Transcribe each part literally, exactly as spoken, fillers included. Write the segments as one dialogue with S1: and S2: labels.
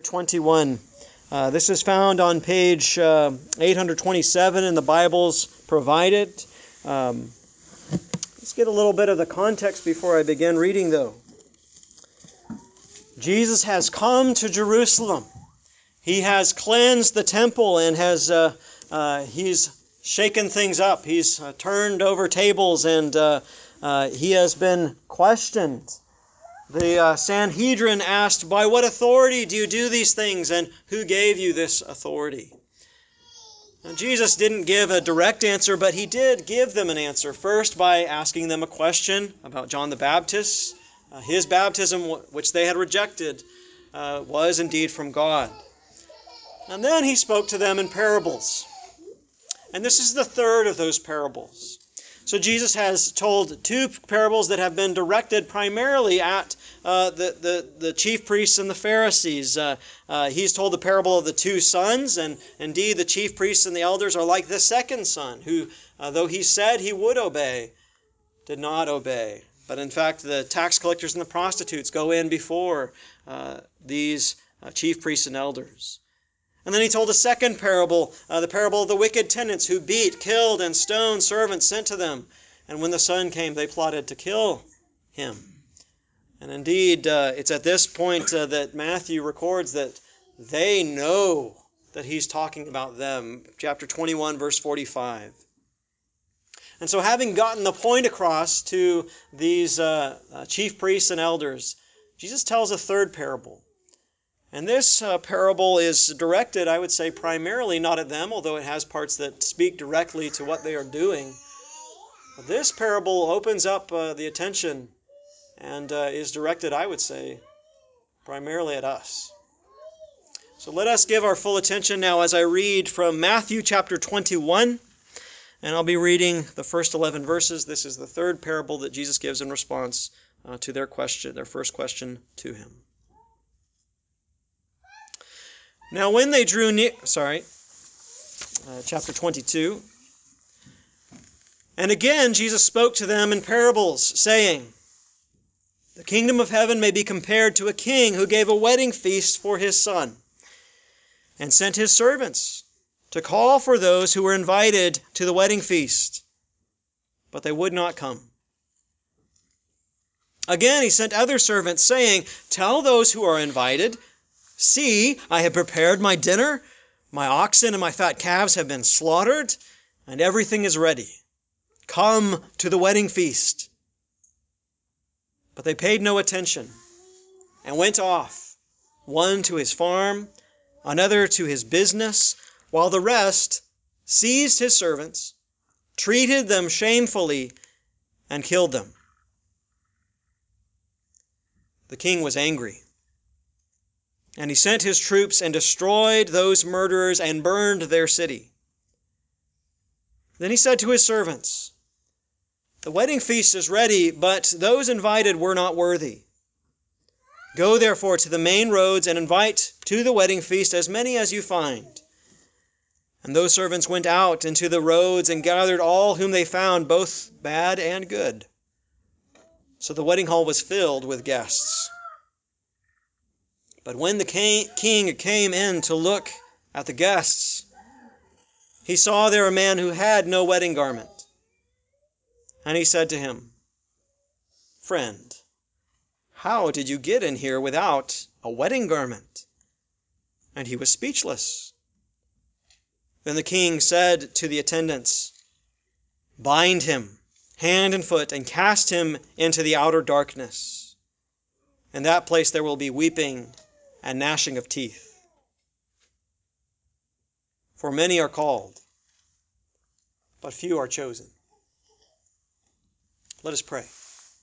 S1: twenty-one. Uh, this is found on page uh, eight hundred twenty-seven in the Bibles provided. Um, let's get a little bit of the context before I begin reading, though. Jesus has come to Jerusalem. He has cleansed the temple and has uh, uh, he's shaken things up. He's uh, turned over tables and uh, uh, he has been questioned. The uh, Sanhedrin asked, "By what authority do you do these things, and who gave you this authority?" Now, Jesus didn't give a direct answer, but he did give them an answer. First, by asking them a question about John the Baptist. Uh, his baptism, which they had rejected, uh, was indeed from God. And then he spoke to them in parables. And this is the third of those parables. So Jesus has told two parables that have been directed primarily at uh, the, the, the chief priests and the Pharisees. Uh, uh, he's told the parable of the two sons, and indeed the chief priests and the elders are like the second son, who, uh, though he said he would obey, did not obey. But in fact, the tax collectors and the prostitutes go in before uh, these uh, chief priests and elders. And then he told a second parable, uh, the parable of the wicked tenants who beat, killed, and stoned servants sent to them. And when the son came, they plotted to kill him. And indeed, uh, it's at this point uh, that Matthew records that they know that he's talking about them. Chapter twenty-one, verse forty-five. And so having gotten the point across to these uh, uh, chief priests and elders, Jesus tells a third parable. And this uh, parable is directed, I would say, primarily not at them, although it has parts that speak directly to what they are doing. But this parable opens up uh, the attention and uh, is directed, I would say, primarily at us. So let us give our full attention now as I read from Matthew chapter twenty-one, and I'll be reading the first eleven verses. This is the third parable that Jesus gives in response uh, to their question, their first question to him. Now when they drew near, sorry, uh, chapter twenty-two, and again Jesus spoke to them in parables, saying, "The kingdom of heaven may be compared to a king who gave a wedding feast for his son, and sent his servants to call for those who were invited to the wedding feast, but they would not come. Again he sent other servants, saying, 'Tell those who are invited, see, I have prepared my dinner, my oxen and my fat calves have been slaughtered, and everything is ready. Come to the wedding feast.' But they paid no attention, and went off, one to his farm, another to his business, while the rest seized his servants, treated them shamefully, and killed them. The king was angry, and he sent his troops and destroyed those murderers and burned their city. Then he said to his servants, 'The wedding feast is ready, but those invited were not worthy. Go therefore to the main roads and invite to the wedding feast as many as you find.' And those servants went out into the roads and gathered all whom they found, both bad and good. So the wedding hall was filled with guests. But when the king came in to look at the guests, he saw there a man who had no wedding garment. And he said to him, 'Friend, how did you get in here without a wedding garment?' And he was speechless. Then the king said to the attendants, 'Bind him hand and foot and cast him into the outer darkness. In that place there will be weeping and gnashing of teeth. For many are called, but few are chosen.'" Let us pray.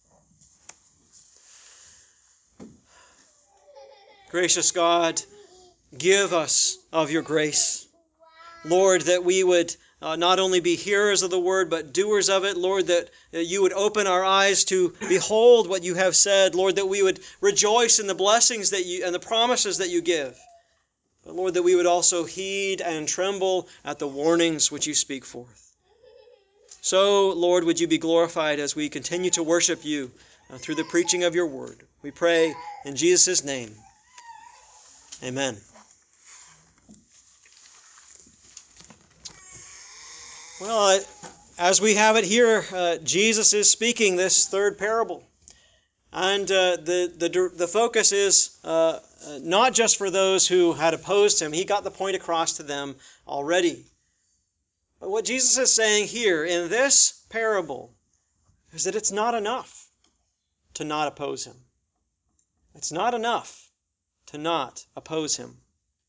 S1: Gracious God, give us of your grace. Lord, that we would uh, not only be hearers of the word, but doers of it. Lord, that uh, you would open our eyes to behold what you have said. Lord, that we would rejoice in the blessings that you and the promises that you give. But Lord, that we would also heed and tremble at the warnings which you speak forth. So, Lord, would you be glorified as we continue to worship you uh, through the preaching of your word. We pray in Jesus' name. Amen. Well, as we have it here, uh, Jesus is speaking this third parable. And uh, the, the, the focus is uh, not just for those who had opposed him. He got the point across to them already. But what Jesus is saying here in this parable is that it's not enough to not oppose him. It's not enough to not oppose him.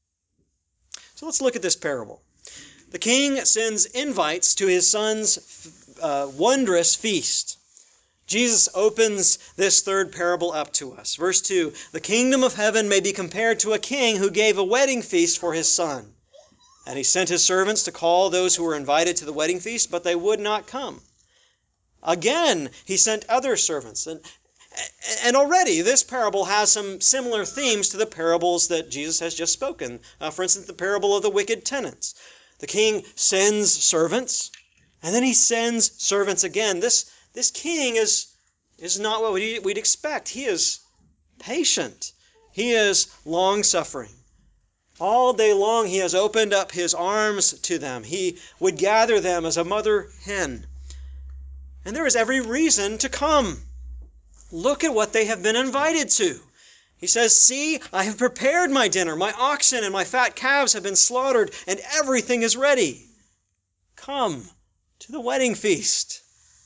S1: So let's look at this parable. The king sends invites to his son's uh, wondrous feast. Jesus opens this third parable up to us. Verse two, the kingdom of heaven may be compared to a king who gave a wedding feast for his son. And he sent his servants to call those who were invited to the wedding feast, but they would not come. Again, he sent other servants. And, and already this parable has some similar themes to the parables that Jesus has just spoken. Uh, for instance, the parable of the wicked tenants. The king sends servants, and then he sends servants again. This, this king is, is not what we'd, we'd expect. He is patient. He is long-suffering. All day long he has opened up his arms to them. He would gather them as a mother hen. And there is every reason to come. Look at what they have been invited to. He says, see, I have prepared my dinner. My oxen and my fat calves have been slaughtered, and everything is ready. Come to the wedding feast.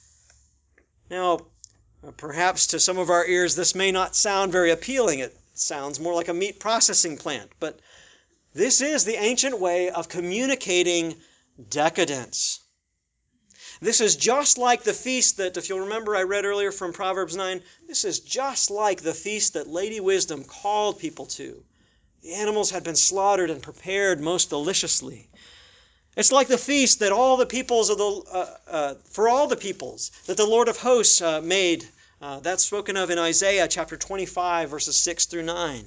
S1: Now, perhaps to some of our ears this may not sound very appealing. It sounds more like a meat processing plant. But this is the ancient way of communicating decadence. This is just like the feast that, if you'll remember, I read earlier from Proverbs nine. This is just like the feast that Lady Wisdom called people to. The animals had been slaughtered and prepared most deliciously. It's like the feast that all the peoples of the uh, uh, for all the peoples that the Lord of hosts uh, made. Uh, that's spoken of in Isaiah chapter twenty-five, verses six through nine.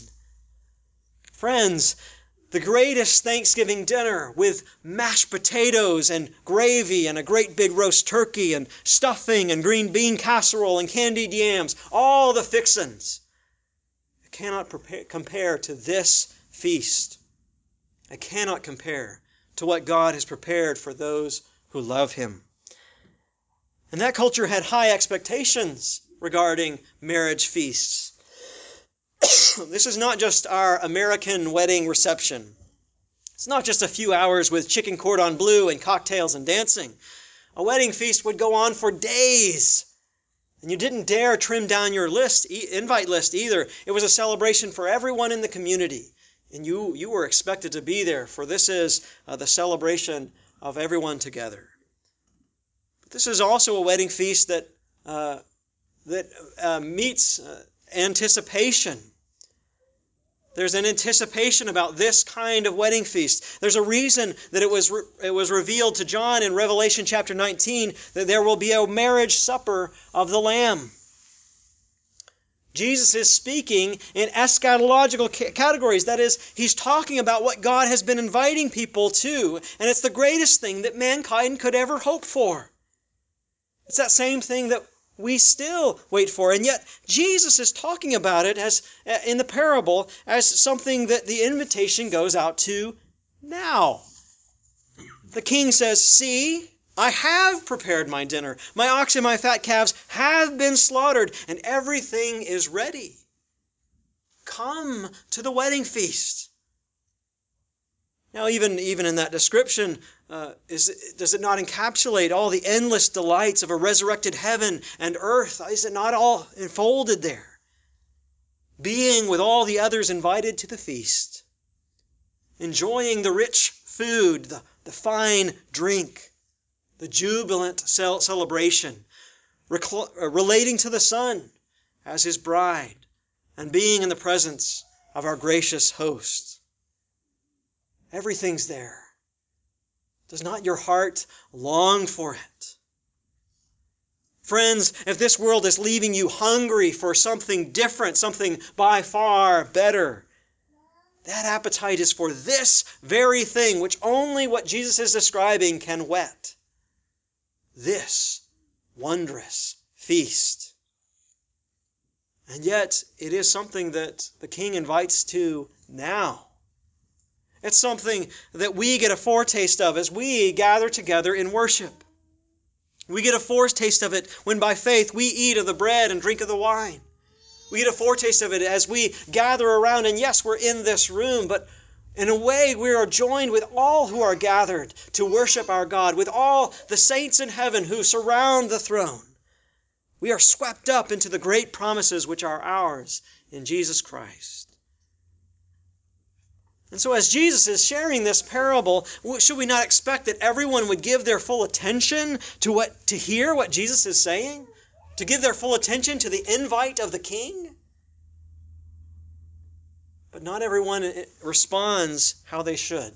S1: Friends, the greatest Thanksgiving dinner with mashed potatoes and gravy and a great big roast turkey and stuffing and green bean casserole and candied yams, all the fixins. It cannot prepare, compare to this feast. It cannot compare to what God has prepared for those who love him. And that culture had high expectations regarding marriage feasts. This is not just our American wedding reception. It's not just a few hours with chicken cordon bleu and cocktails and dancing. A wedding feast would go on for days. And you didn't dare trim down your list, invite list either. It was a celebration for everyone in the community. And you, you were expected to be there, for this is uh, the celebration of everyone together. But this is also a wedding feast that, uh, that uh, meets uh, anticipation. There's an anticipation about this kind of wedding feast. There's a reason that it was, re- it was revealed to John in Revelation chapter nineteen that there will be a marriage supper of the Lamb. Jesus is speaking in eschatological ca- categories. That is, he's talking about what God has been inviting people to, and it's the greatest thing that mankind could ever hope for. It's that same thing that we still wait for. And yet Jesus is talking about it as in the parable as something that the invitation goes out to now. The king says, see, I have prepared my dinner. My oxen and my fat calves have been slaughtered, and everything is ready. Come to the wedding feast. Now, even, even in that description, uh, is, does it not encapsulate all the endless delights of a resurrected heaven and earth? Is it not all enfolded there? Being with all the others invited to the feast, enjoying the rich food, the, the fine drink, the jubilant cel- celebration, recl- uh, relating to the Son as his bride, and being in the presence of our gracious host. Everything's there. Does not your heart long for it? Friends, if this world is leaving you hungry for something different, something by far better, that appetite is for this very thing, which only what Jesus is describing can whet. This wondrous feast. And yet, it is something that the king invites to now. It's something that we get a foretaste of as we gather together in worship. We get a foretaste of it when by faith we eat of the bread and drink of the wine. We get a foretaste of it as we gather around, and yes, we're in this room, but in a way we are joined with all who are gathered to worship our God, with all the saints in heaven who surround the throne. We are swept up into the great promises which are ours in Jesus Christ. And so as Jesus is sharing this parable, should we not expect that everyone would give their full attention to what to hear what Jesus is saying? To give their full attention to the invite of the King? But not everyone responds how they should.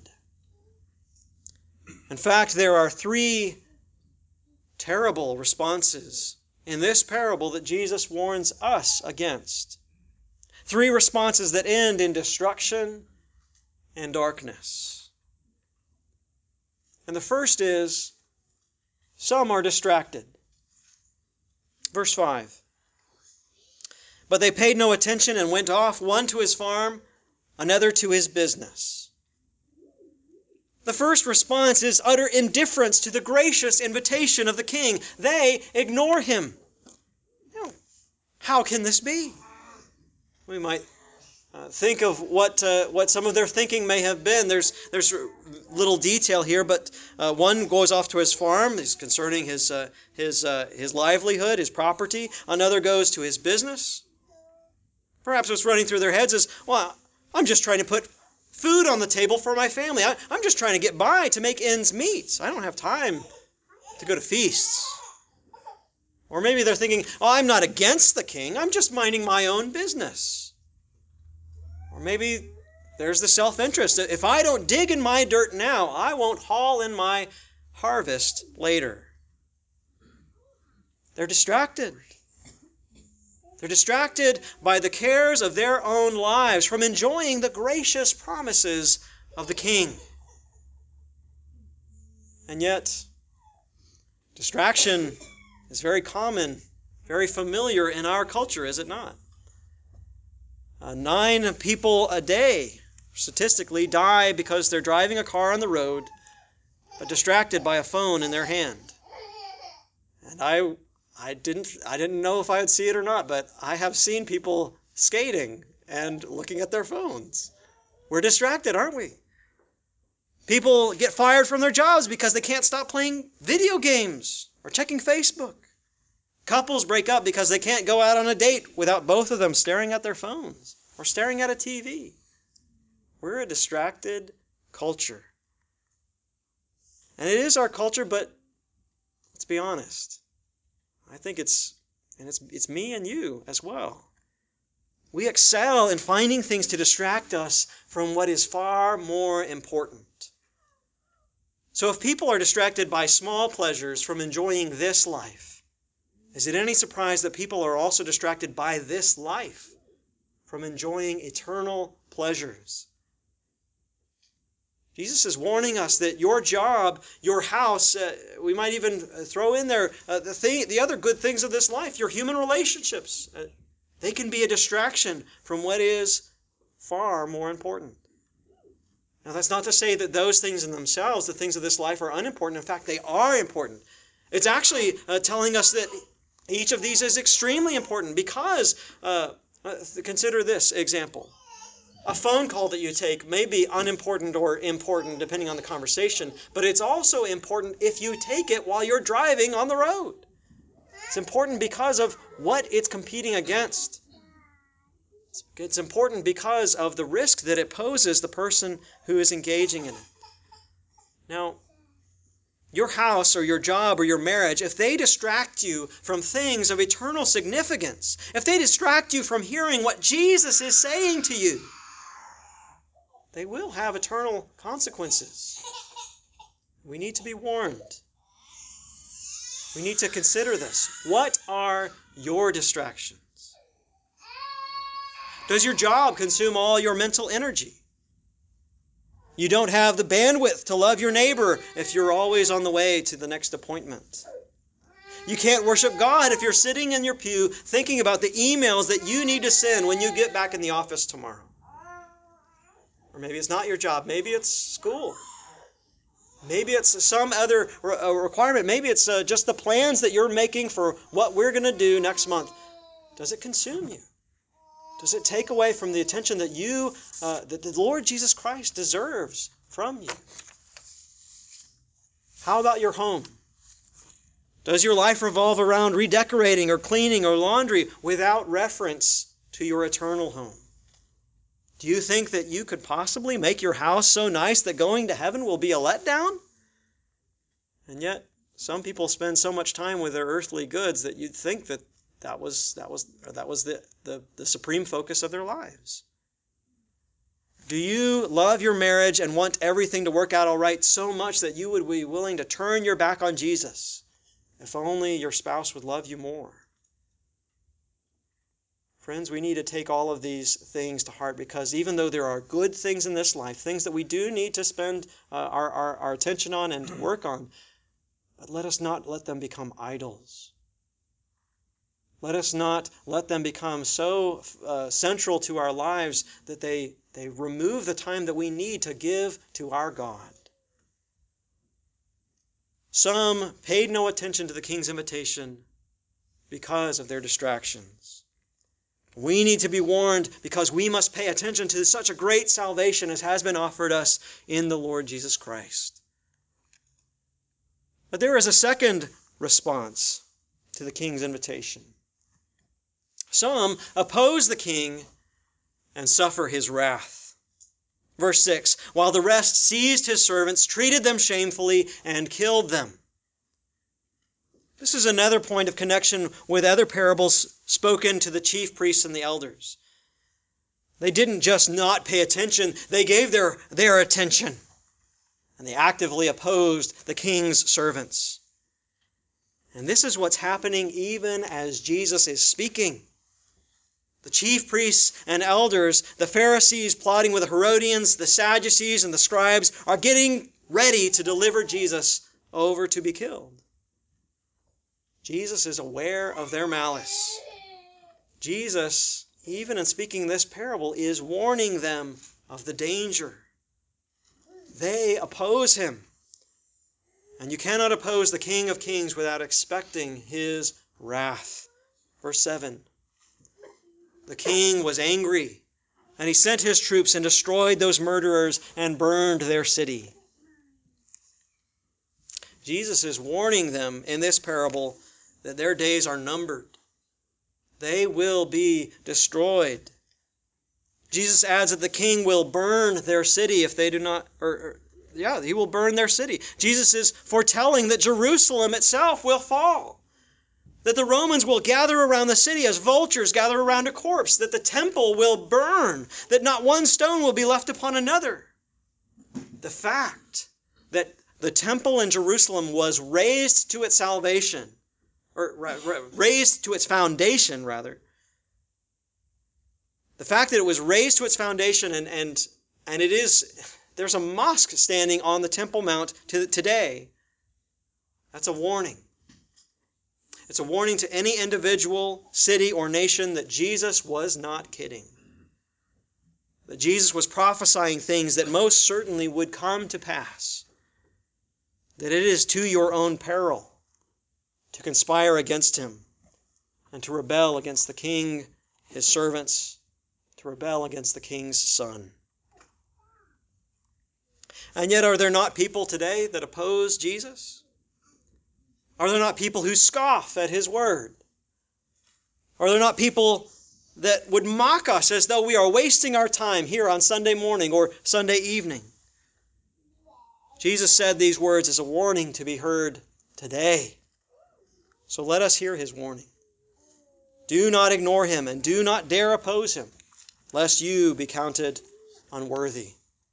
S1: In fact, there are three terrible responses in this parable that Jesus warns us against. Three responses that end in destruction and darkness. And the first is, some are distracted. Verse five. But they paid no attention and went off, one to his farm, another to his business. The first response is utter indifference to the gracious invitation of the King. They ignore him. Now, how can this be? We might Uh, think of what uh, what some of their thinking may have been. There's there's little detail here, but uh, one goes off to his farm. He's concerning his uh, his uh, his livelihood, his property. Another goes to his business. Perhaps what's running through their heads is, well, I'm just trying to put food on the table for my family. I, I'm just trying to get by to make ends meet. I don't have time to go to feasts. Or maybe they're thinking, oh, I'm not against the King. I'm just minding my own business. Or maybe there's the self-interest. If I don't dig in my dirt now, I won't haul in my harvest later. They're distracted. They're distracted by the cares of their own lives from enjoying the gracious promises of the King. And yet, distraction is very common, very familiar in our culture, is it not? Uh, nine people a day, statistically, die because they're driving a car on the road, but distracted by a phone in their hand. And I, I didn't, I didn't know if I would see it or not, but I have seen people skating and looking at their phones. We're distracted, aren't we? People get fired from their jobs because they can't stop playing video games or checking Facebook. Couples break up because they can't go out on a date without both of them staring at their phones or staring at a T V. We're a distracted culture. And it is our culture, but let's be honest. I think it's, and it's, it's me and you as well. We excel in finding things to distract us from what is far more important. So if people are distracted by small pleasures from enjoying this life, is it any surprise that people are also distracted by this life from enjoying eternal pleasures? Jesus is warning us that your job, your house, uh, we might even throw in there uh, the thing, the other good things of this life, your human relationships. Uh, they can be a distraction from what is far more important. Now, that's not to say that those things in themselves, the things of this life, are unimportant. In fact, they are important. It's actually uh, telling us that each of these is extremely important because, uh, uh, consider this example. A phone call that you take may be unimportant or important depending on the conversation, but it's also important if you take it while you're driving on the road. It's important because of what it's competing against. It's important because of the risk that it poses the person who is engaging in it. Now, your house or your job or your marriage, if they distract you from things of eternal significance, if they distract you from hearing what Jesus is saying to you, they will have eternal consequences. We need to be warned. We need to consider this. What are your distractions? Does your job consume all your mental energy? You don't have the bandwidth to love your neighbor if you're always on the way to the next appointment. You can't worship God if you're sitting in your pew thinking about the emails that you need to send when you get back in the office tomorrow. Or Or maybe it's not your job. Maybe it's school. Maybe it's some other requirement. Maybe it's uh, just the plans that you're making for what we're going to do next month. Does it consume you? Does it take away from the attention that you, uh, that the Lord Jesus Christ deserves from you? How about your home? Does your life revolve around redecorating or cleaning or laundry without reference to your eternal home? Do you think that you could possibly make your house so nice that going to heaven will be a letdown? And yet, some people spend so much time with their earthly goods that you'd think that that was, that was, or that was the, the, the supreme focus of their lives. Do you love your marriage and want everything to work out all right so much that you would be willing to turn your back on Jesus if only your spouse would love you more? Friends, we need to take all of these things to heart, because even though there are good things in this life, things that we do need to spend uh, our, our, our attention on and to work on, but let us not let them become idols. Let us not let them become so uh, central to our lives that they, they remove the time that we need to give to our God. Some paid no attention to the king's invitation because of their distractions. We need to be warned because we must pay attention to such a great salvation as has been offered us in the Lord Jesus Christ. But there is a second response to the king's invitation. Some oppose the king and suffer his wrath. Verse six, while the rest seized his servants, treated them shamefully, and killed them. This is another point of connection with other parables spoken to the chief priests and the elders. They didn't just not pay attention, they gave their, their attention. And they actively opposed the king's servants. And this is what's happening even as Jesus is speaking. The chief priests and elders, the Pharisees plotting with the Herodians, the Sadducees and the scribes, are getting ready to deliver Jesus over to be killed. Jesus is aware of their malice. Jesus, even in speaking this parable, is warning them of the danger. They oppose him. And you cannot oppose the King of Kings without expecting his wrath. Verse seven. The king was angry, and he sent his troops and destroyed those murderers and burned their city. Jesus is warning them in this parable that their days are numbered. They will be destroyed. Jesus adds that the king will burn their city if they do not, or, or yeah, he will burn their city. Jesus is foretelling that Jerusalem itself will fall. That the Romans will gather around the city as vultures gather around a corpse. That the temple will burn. That not one stone will be left upon another. The fact that the temple in Jerusalem was razed to its salvation, or raised to its foundation, rather. The fact that it was raised to its foundation, and and and it is, there's a mosque standing on the Temple Mount to, today. That's a warning. It's a warning to any individual, city, or nation that Jesus was not kidding. That Jesus was prophesying things that most certainly would come to pass. That it is to your own peril to conspire against him and to rebel against the king, his servants, to rebel against the king's son. And yet, are there not people today that oppose Jesus? Are there not people who scoff at his word? Are there not people that would mock us as though we are wasting our time here on Sunday morning or Sunday evening? Jesus said these words as a warning to be heard today. So let us hear his warning. Do not ignore him and do not dare oppose him, lest you be counted unworthy.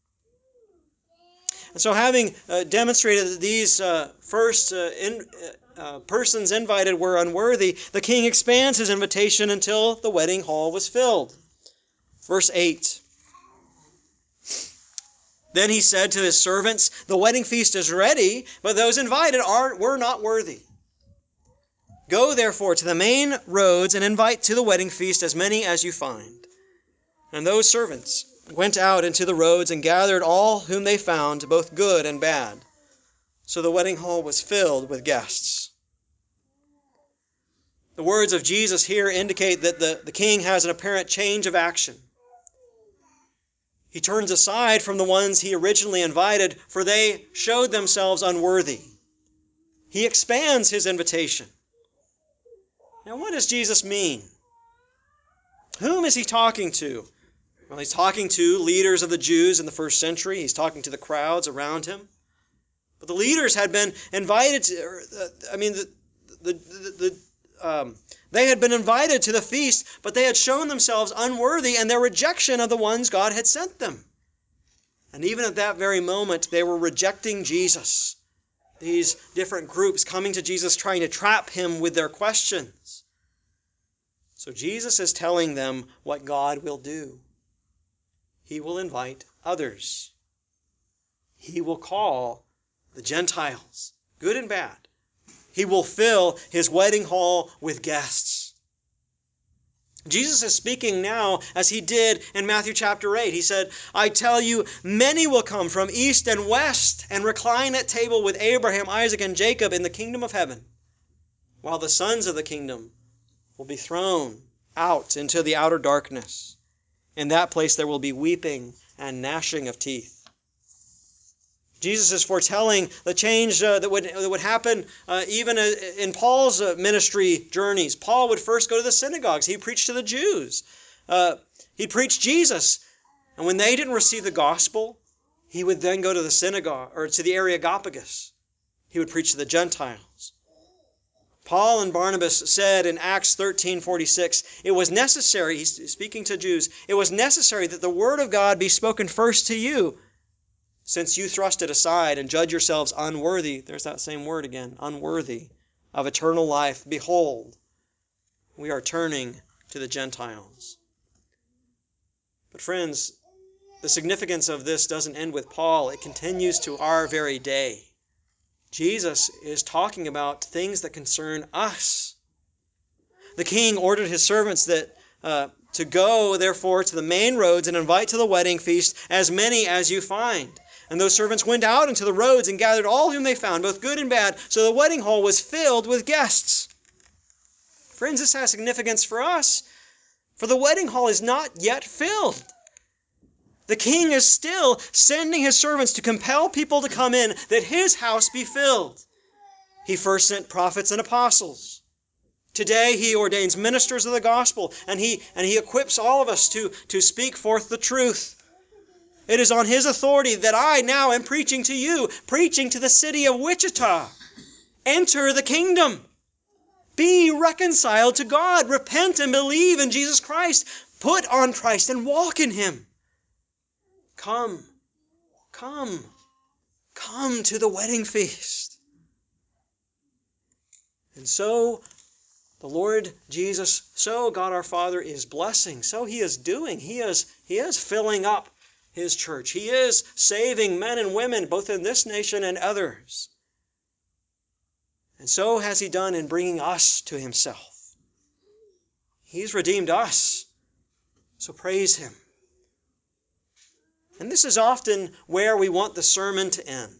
S1: And so having uh, demonstrated that these uh, first uh, in, uh, persons invited were unworthy, the king expands his invitation until the wedding hall was filled. Verse eight. Then he said to his servants, the wedding feast is ready, but those invited are were not worthy. Go therefore to the main roads and invite to the wedding feast as many as you find. And those servants went out into the roads and gathered all whom they found, both good and bad. So the wedding hall was filled with guests. The words of Jesus here indicate that the, the king has an apparent change of action. He turns aside from the ones he originally invited, for they showed themselves unworthy. He expands his invitation. Now, what does Jesus mean? Whom is he talking to? Well, he's talking to leaders of the Jews in the first century. He's talking to the crowds around him. But the leaders had been invited to, or, uh, I mean, the, the, the, the, um, they had been invited to the feast, but they had shown themselves unworthy in their rejection of the ones God had sent them. And even at that very moment, they were rejecting Jesus. These different groups coming to Jesus, trying to trap him with their questions. So Jesus is telling them what God will do. He will invite others. He will call the Gentiles, good and bad. He will fill his wedding hall with guests. Jesus is speaking now as he did in Matthew chapter eight. He said, I tell you, many will come from east and west and recline at table with Abraham, Isaac, and Jacob in the kingdom of heaven, while the sons of the kingdom will be thrown out into the outer darkness. In that place there will be weeping and gnashing of teeth. Jesus is foretelling the change uh, that, would, that would happen uh, even uh, in Paul's uh, ministry journeys. Paul would first go to the synagogues. He preached to the Jews. Uh, he preached Jesus. And when they didn't receive the gospel, he would then go to the synagogue, or to the Areopagus. He would preach to the Gentiles. Paul and Barnabas said in Acts thirteen forty-six, it was necessary, he's speaking to Jews, it was necessary that the word of God be spoken first to you, since you thrust it aside and judge yourselves unworthy, there's that same word again, unworthy of eternal life. Behold, we are turning to the Gentiles. But friends, the significance of this doesn't end with Paul. It continues to our very day. Jesus is talking about things that concern us. The king ordered his servants that uh, to go, therefore, to the main roads and invite to the wedding feast as many as you find. And those servants went out into the roads and gathered all whom they found, both good and bad, so the wedding hall was filled with guests. Friends, this has significance for us, for the wedding hall is not yet filled. The king is still sending his servants to compel people to come in, that his house be filled. He first sent prophets and apostles. Today he ordains ministers of the gospel, and he, and he equips all of us to, to speak forth the truth. It is on his authority that I now am preaching to you, preaching to the city of Wichita. Enter the kingdom. Be reconciled to God. Repent and believe in Jesus Christ. Put on Christ and walk in him. Come, come, come to the wedding feast. And so the Lord Jesus, so God our Father is blessing, so he is doing, he is, he is filling up his church. He is saving men and women, both in this nation and others. And so has he done in bringing us to himself. He's redeemed us, so praise him. And this is often where we want the sermon to end.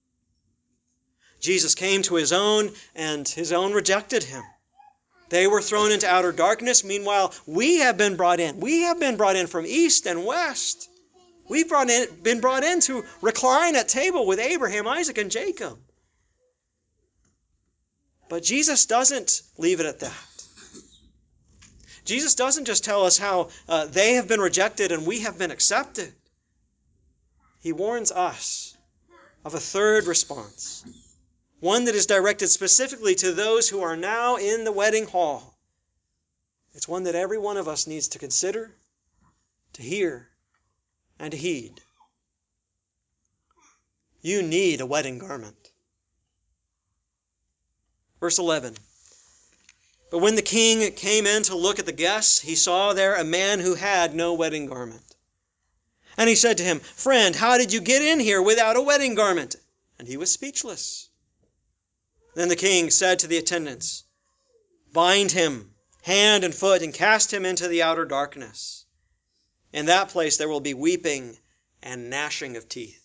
S1: Jesus came to his own, and his own rejected him. They were thrown into outer darkness. Meanwhile, we have been brought in. We have been brought in from east and west. We've brought in, been brought in to recline at table with Abraham, Isaac, and Jacob. But Jesus doesn't leave it at that. Jesus doesn't just tell us how uh, they have been rejected and we have been accepted. He warns us of a third response, one that is directed specifically to those who are now in the wedding hall. It's one that every one of us needs to consider, to hear, and to heed. You need a wedding garment. Verse eleven. But when the king came in to look at the guests, he saw there a man who had no wedding garment. And he said to him, Friend, how did you get in here without a wedding garment? And he was speechless. Then the king said to the attendants, Bind him hand and foot and cast him into the outer darkness. In that place there will be weeping and gnashing of teeth.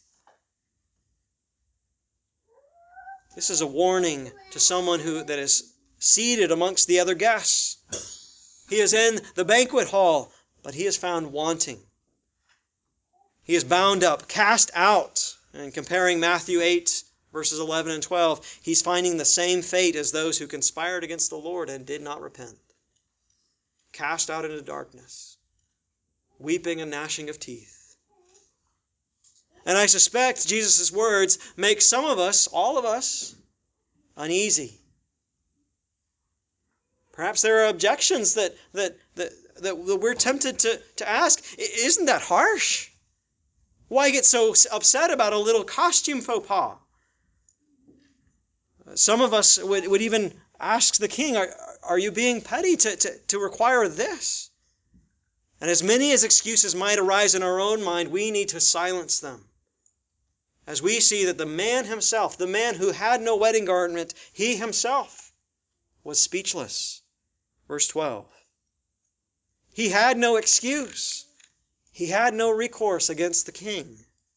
S1: This is a warning to someone who that is seated amongst the other guests. He is in the banquet hall, but he is found wanting. He is bound up, cast out. And comparing Matthew eight, verses eleven and twelve, he's finding the same fate as those who conspired against the Lord and did not repent. Cast out into darkness, weeping and gnashing of teeth. And I suspect Jesus' words make some of us, all of us, uneasy. Perhaps there are objections that, that, that, that we're tempted to, to ask. Isn't that harsh? Why get so upset about a little costume faux pas? Some of us would, would even ask the king, are, are you being petty to, to, to require this? And as many as excuses might arise in our own mind, we need to silence them. As we see that the man himself, the man who had no wedding garment, he himself was speechless. Verse twelve. He had no excuse. He had no recourse against the king.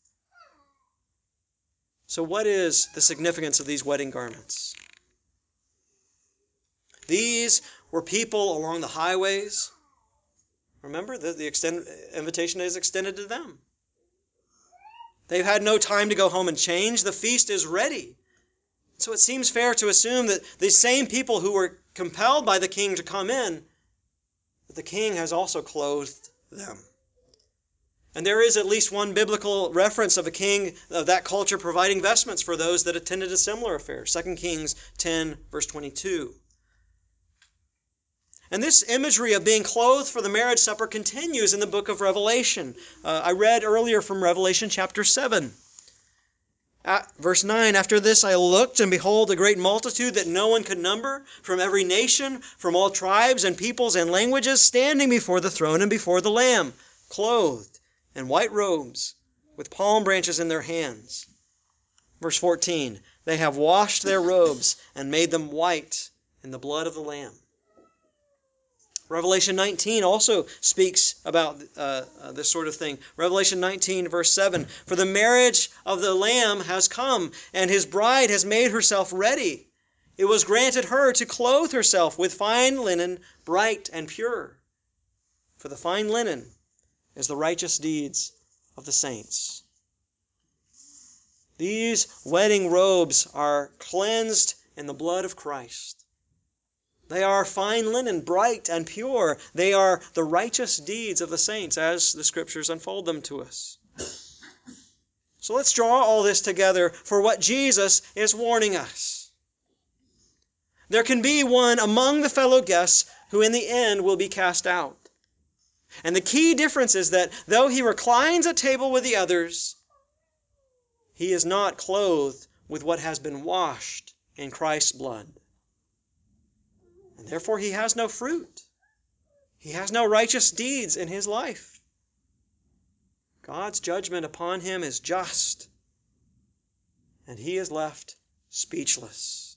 S1: So what is the significance of these wedding garments? These were people along the highways. Remember, the, the extend, invitation is extended to them. They've had no time to go home and change. The feast is ready. So it seems fair to assume that these same people who were compelled by the king to come in, that the king has also clothed them. And there is at least one biblical reference of a king of that culture providing vestments for those that attended a similar affair. Second Kings ten, verse twenty-two. And this imagery of being clothed for the marriage supper continues in the book of Revelation. Uh, I read earlier from Revelation chapter seven. At verse nine, after this I looked, and behold, a great multitude that no one could number, from every nation, from all tribes and peoples and languages, standing before the throne and before the Lamb, clothed in white robes, with palm branches in their hands. Verse fourteen, they have washed their robes and made them white in the blood of the Lamb. Revelation nineteen also speaks about uh, uh, this sort of thing. Revelation nineteen, verse seven, for the marriage of the Lamb has come, and his bride has made herself ready. It was granted her to clothe herself with fine linen, bright and pure. For the fine linen is the righteous deeds of the saints. These wedding robes are cleansed in the blood of Christ. They are fine linen, bright and pure. They are the righteous deeds of the saints as the Scriptures unfold them to us. So let's draw all this together for what Jesus is warning us. There can be one among the fellow guests who in the end will be cast out. And the key difference is that though he reclines at table with the others, he is not clothed with what has been washed in Christ's blood. And therefore he has no fruit. He has no righteous deeds in his life. God's judgment upon him is just, and he is left speechless.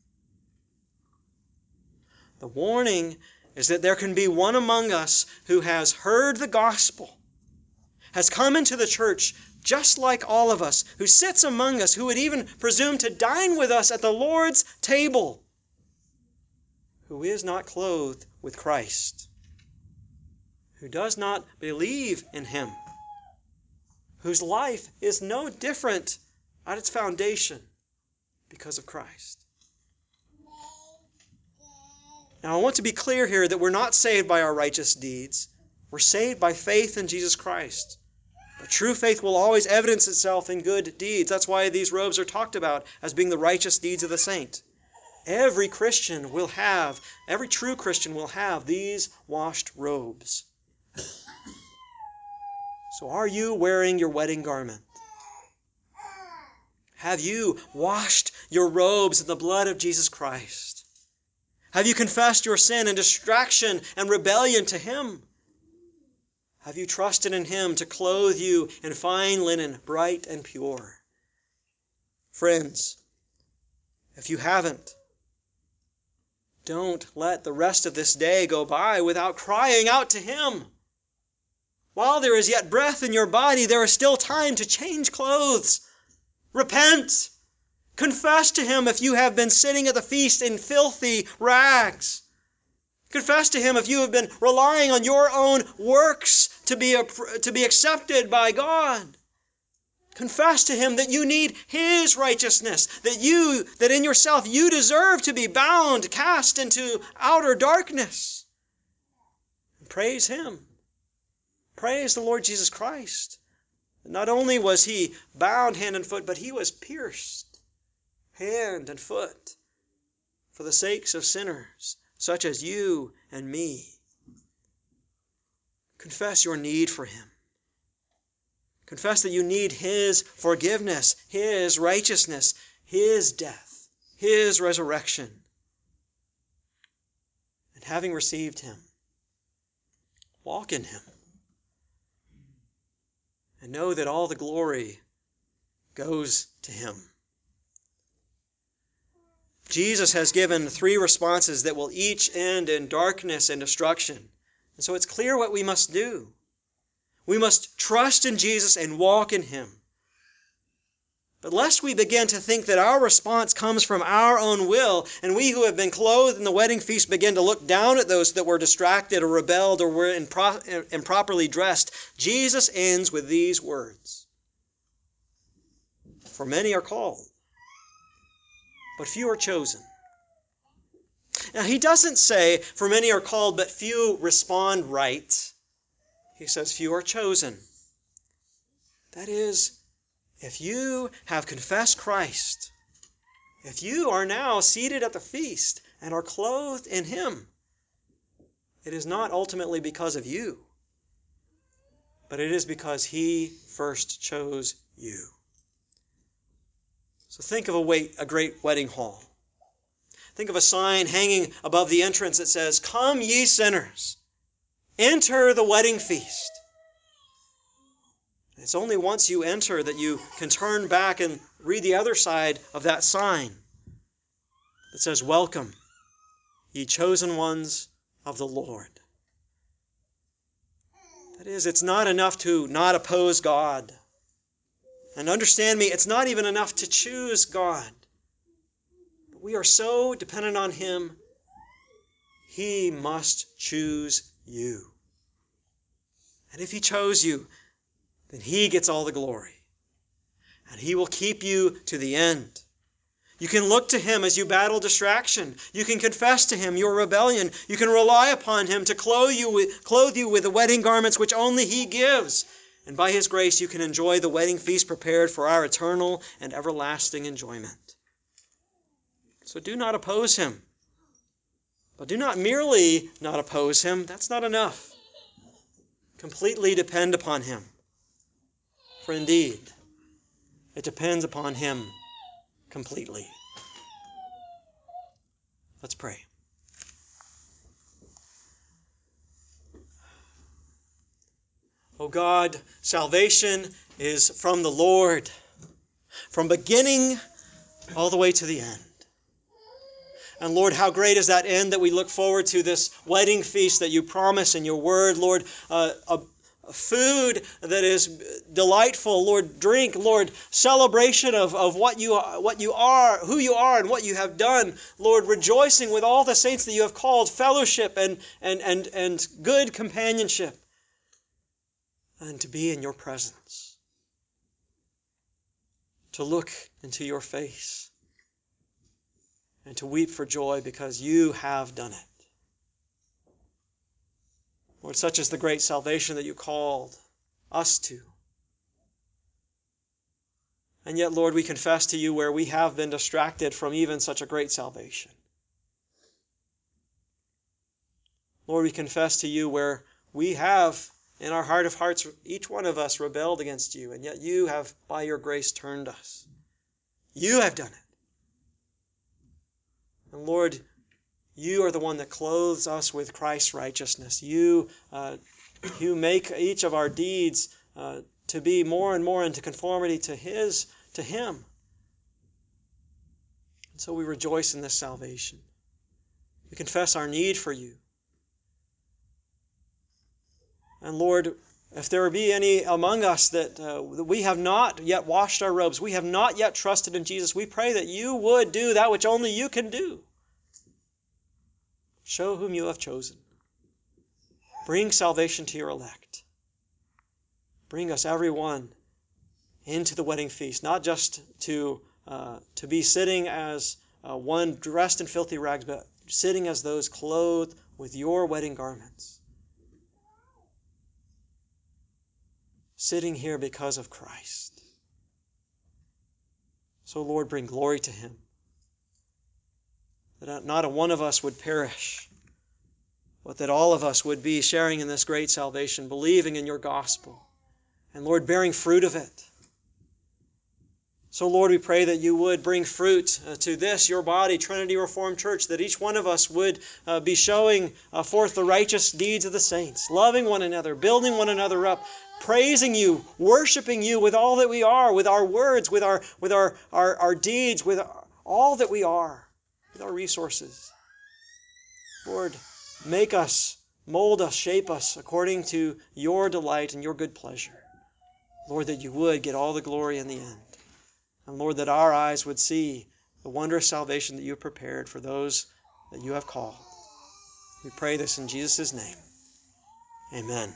S1: The warning is that there can be one among us who has heard the gospel, has come into the church just like all of us, who sits among us, who would even presume to dine with us at the Lord's table, who is not clothed with Christ, who does not believe in him, whose life is no different at its foundation because of Christ. Now, I want to be clear here that we're not saved by our righteous deeds. We're saved by faith in Jesus Christ. But true faith will always evidence itself in good deeds. That's why these robes are talked about as being the righteous deeds of the saint. Every Christian will have, every true Christian will have these washed robes. So are you wearing your wedding garment? Have you washed your robes in the blood of Jesus Christ? Have you confessed your sin and distraction and rebellion to him? Have you trusted in him to clothe you in fine linen, bright and pure? Friends, if you haven't, don't let the rest of this day go by without crying out to him. While there is yet breath in your body, there is still time to change clothes. Repent. Confess to Him if you have been sitting at the feast in filthy rags. Confess to Him if you have been relying on your own works to be, to be accepted by God. Confess to Him that you need His righteousness, that you, that in yourself you deserve to be bound, cast into outer darkness. And praise Him. Praise the Lord Jesus Christ. Not only was He bound hand and foot, but He was pierced hand and foot for the sakes of sinners, such as you and me. Confess your need for Him. Confess that you need His forgiveness, His righteousness, His death, His resurrection. And having received Him, walk in Him. And know that all the glory goes to Him. Jesus has given three responses that will each end in darkness and destruction. And so it's clear what we must do. We must trust in Jesus and walk in Him. But lest we begin to think that our response comes from our own will, and we who have been clothed in the wedding feast begin to look down at those that were distracted or rebelled or were impro- improperly dressed, Jesus ends with these words. For many are called, but few are chosen. Now, He doesn't say, for many are called, but few respond right. He says, few are chosen. That is, if you have confessed Christ, if you are now seated at the feast and are clothed in Him, it is not ultimately because of you, but it is because He first chose you. So think of a, wait, a great wedding hall. Think of a sign hanging above the entrance that says, "Come ye sinners, enter the wedding feast." It's only once you enter that you can turn back and read the other side of that sign that says, "Welcome, ye chosen ones of the Lord." That is, it's not enough to not oppose God. And understand me, it's not even enough to choose God. But we are so dependent on Him, He must choose you. And if He chose you, then He gets all the glory. And He will keep you to the end. You can look to Him as you battle distraction. You can confess to Him your rebellion. You can rely upon Him to clothe you with, clothe you with the wedding garments which only He gives. And by His grace you can enjoy the wedding feast prepared for our eternal and everlasting enjoyment. So do not oppose Him. But do not merely not oppose Him. That's not enough. Completely depend upon Him. For indeed, it depends upon Him completely. Let's pray. O God, salvation is from the Lord, from beginning all the way to the end. And Lord, how great is that end that we look forward to, this wedding feast that you promise in your word, Lord, uh, a food that is delightful, Lord, drink, Lord, celebration of, of what you are, what you are, who you are and what you have done, Lord, rejoicing with all the saints that you have called, fellowship and, and, and, and good companionship, and to be in your presence, to look into your face, and to weep for joy because you have done it. Lord, such is the great salvation that you called us to. And yet, Lord, we confess to you where we have been distracted from even such a great salvation. Lord, we confess to you where we have, in our heart of hearts, each one of us rebelled against you, and yet you have, by your grace, turned us. You have done it. And Lord, you are the one that clothes us with Christ's righteousness. You, uh, you make each of our deeds uh, to be more and more into conformity to His, to Him. And so we rejoice in this salvation. We confess our need for you. And Lord, If there be any among us that, uh, that we have not yet washed our robes, we have not yet trusted in Jesus, we pray that you would do that which only you can do. Show whom you have chosen. Bring salvation to your elect. Bring us, every one, into the wedding feast, not just to, uh, to be sitting as uh, one dressed in filthy rags, but sitting as those clothed with your wedding garments. Sitting here because of Christ. So, Lord, bring glory to him. That not a one of us would perish, but that all of us would be sharing in this great salvation, believing in your gospel, and, Lord, bearing fruit of it. So, Lord, we pray that you would bring fruit uh, to this, your body, Trinity Reformed Church, that each one of us would uh, be showing uh, forth the righteous deeds of the saints, loving one another, building one another up, praising you, worshiping you with all that we are, with our words, with our, with our, our, our deeds, with all that we are, with our resources. Lord, make us, mold us, shape us according to your delight and your good pleasure. Lord, that you would get all the glory in the end. And Lord, that our eyes would see the wondrous salvation that you have prepared for those that you have called. We pray this in Jesus' name. Amen.